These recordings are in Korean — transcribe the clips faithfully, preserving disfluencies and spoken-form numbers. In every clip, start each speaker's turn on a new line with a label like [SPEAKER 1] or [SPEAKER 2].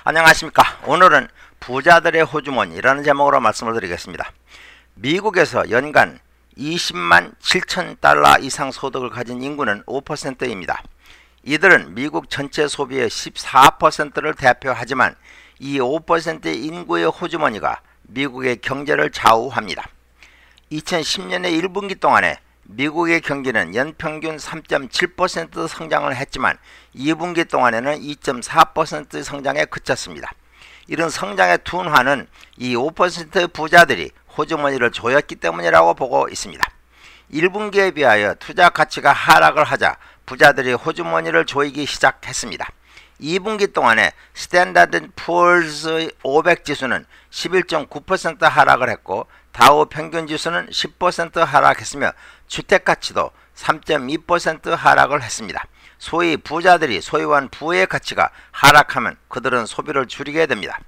[SPEAKER 1] 안녕하십니까. 오늘은 부자들의 호주머니라는 제목으로 말씀을 드리겠습니다. 미국에서 연간 이십만 칠천 달러 이상 소득을 가진 인구는 오 퍼센트입니다. 이들은 미국 전체 소비의 십사 퍼센트를 대표하지만 이 오 퍼센트 인구의 호주머니가 미국의 경제를 좌우합니다. 이천십 년의 일 분기 동안에 미국의 경기는 연평균 삼 점 칠 퍼센트 성장을 했지만 이 분기 동안에는 이 점 사 퍼센트 성장에 그쳤습니다. 이런 성장의 둔화는 이 오 퍼센트 부자들이 호주머니를 조였기 때문이라고 보고 있습니다. 일 분기에 비하여 투자 가치가 하락을 하자 부자들이 호주머니를 조이기 시작했습니다. 이 분기 동안에 스탠다드 앤 푸어스 오백 지수는 십일 점 구 퍼센트 하락을 했고 다우 평균 지수는 십 퍼센트 하락했으며 주택가치도 삼 점 이 퍼센트 하락을 했습니다. 소위 부자들이 소유한 부의 가치가 하락하면 그들은 소비를 줄이게 됩니다.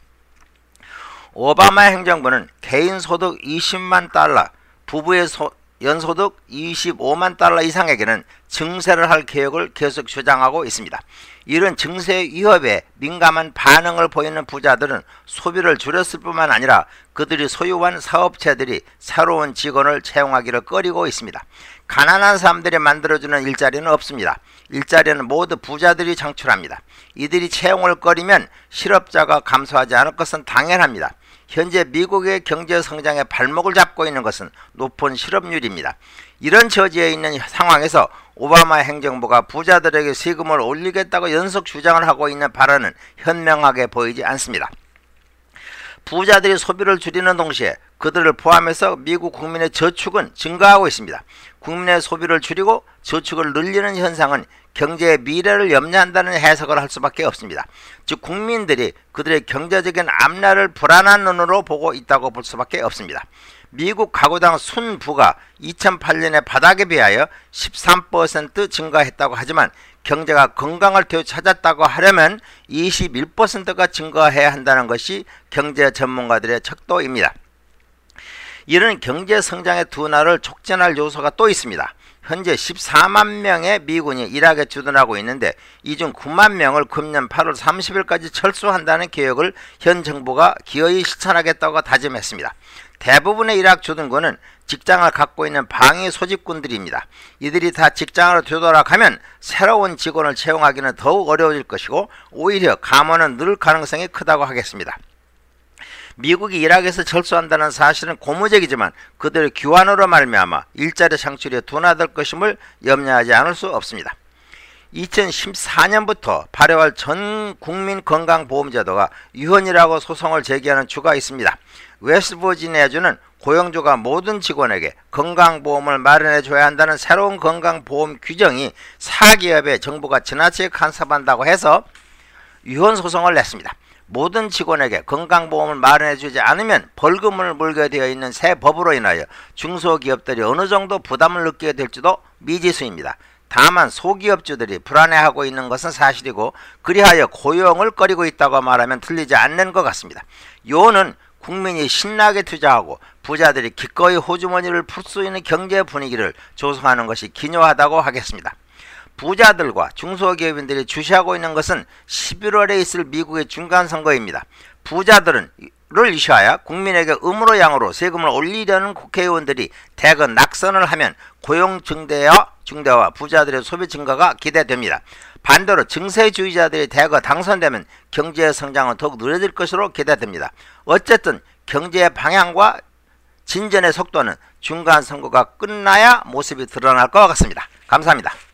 [SPEAKER 1] 오바마 행정부는 개인소득 이십만 달러, 부부의 소, 연소득 이십오만 달러 이상에게는 증세를 할 계획을 계속 주장하고 있습니다. 이런 증세 위협에 민감한 반응을 보이는 부자들은 소비를 줄였을 뿐만 아니라 그들이 소유한 사업체들이 새로운 직원을 채용하기를 꺼리고 있습니다. 가난한 사람들이 만들어주는 일자리는 없습니다. 일자리는 모두 부자들이 창출합니다. 이들이 채용을 꺼리면 실업자가 감소하지 않을 것은 당연합니다. 현재 미국의 경제 성장의 발목을 잡고 있는 것은 높은 실업률입니다. 이런 처지에 있는 상황에서 오바마 행정부가 부자들에게 세금을 올리겠다고 연속 주장을 하고 있는 발언은 현명하게 보이지 않습니다. 부자들이 소비를 줄이는 동시에 그들을 포함해서 미국 국민의 저축은 증가하고 있습니다. 국민의 소비를 줄이고 저축을 늘리는 현상은 경제의 미래를 염려한다는 해석을 할 수밖에 없습니다. 즉 국민들이 그들의 경제적인 앞날을 불안한 눈으로 보고 있다고 볼 수밖에 없습니다. 미국 가구당 순부가 이천팔 년의 바닥에 비하여 십삼 퍼센트 증가했다고 하지만 경제가 건강을 되찾았다고 하려면 이십일 퍼센트가 증가해야 한다는 것이 경제 전문가들의 척도입니다. 이런 경제 성장의 둔화를 촉진할 요소가 또 있습니다. 현재 십사만 명의 미군이 이락에 주둔하고 있는데 이 중 구만 명을 금년 팔월 삼십일까지 철수한다는 계획을 현 정부가 기어이 실천하겠다고 다짐했습니다. 대부분의 이락 주둔군은 직장을 갖고 있는 방위 소집군들입니다. 이들이 다 직장으로 되돌아가면 새로운 직원을 채용하기는 더욱 어려워질 것이고 오히려 감원은 늘 가능성이 크다고 하겠습니다. 미국이 이락에서 철수한다는 사실은 고무적이지만 그들의 귀환으로 말미암아 일자리 창출이 둔화될 것임을 염려하지 않을 수 없습니다. 이천십사 년부터 발효할 전 국민 건강보험제도가 위헌이라고 소송을 제기하는 주가 있습니다. 웨스트버지니아주는 고용주가 모든 직원에게 건강보험을 마련해줘야 한다는 새로운 건강보험 규정이 사기업에 정부가 지나치게 간섭한다고 해서 위헌 소송을 냈습니다. 모든 직원에게 건강보험을 마련해주지 않으면 벌금을 물게 되어 있는 새 법으로 인하여 중소기업들이 어느 정도 부담을 느끼게 될지도 미지수입니다. 다만 소기업주들이 불안해하고 있는 것은 사실이고 그리하여 고용을 꺼리고 있다고 말하면 틀리지 않는 것 같습니다. 요는 국민이 신나게 투자하고 부자들이 기꺼이 호주머니를 풀 수 있는 경제 분위기를 조성하는 것이 기묘하다고 하겠습니다. 부자들과 중소기업인들이 주시하고 있는 것은 십일월에 있을 미국의 중간선거입니다. 부자들은 를 이슈하여 국민에게 음으로 양으로 세금을 올리려는 국회의원들이 대거 낙선을 하면 고용 증대와, 증대와 부자들의 소비 증가가 기대됩니다. 반대로 증세주의자들이 대거 당선되면 경제의 성장은 더욱 느려질 것으로 기대됩니다. 어쨌든 경제의 방향과 진전의 속도는 중간선거가 끝나야 모습이 드러날 것 같습니다. 감사합니다.